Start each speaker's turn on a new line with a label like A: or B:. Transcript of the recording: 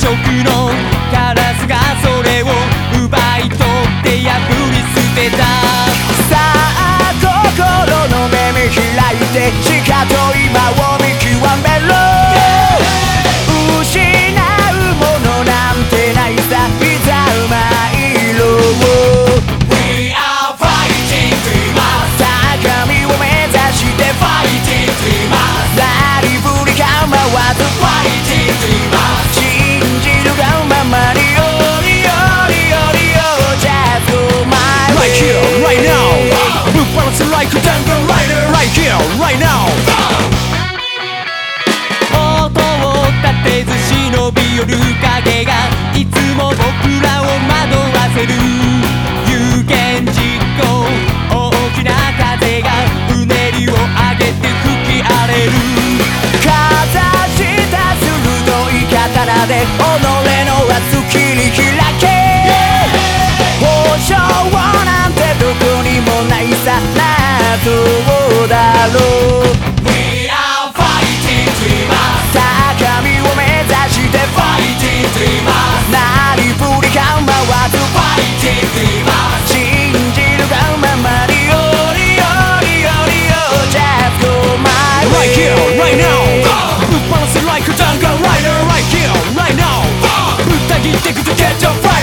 A: 食のカラスがそれを奪い取って破り捨てた。
B: さあ心の目見開いてしかと今を見極めろ。失うものなんてないさ、いざ参ろう。
A: We are fighting dreamers。
B: 高みを目指して
A: Fighting dreamers。
B: なりふり構わず
A: Fighting dreamers。
B: 信じるがままによりよりよりよ Just go my way
A: Right here, right now。 Move balance like a jungle rider。 Right here, right now。 音を立てず忍び寄る影がいつも僕らを惑わせる。有言実行、大きな風がうねりを上げて吹き荒れる。
B: かざした鋭い刀で己の熱切り開け。保証なんてどこにもないさ、謎だろう。
A: We are fighting dreamers。
B: 高みを目指して
A: Fighting dreamers。
B: なりふり構わず
A: Fighting dreamers。
B: 信じるがままによりよりよりよ Just go my way
A: Right here, right now。 Move balance like a jungle rider。 Right here, right now。 ぶった切ってくと Catch a fire。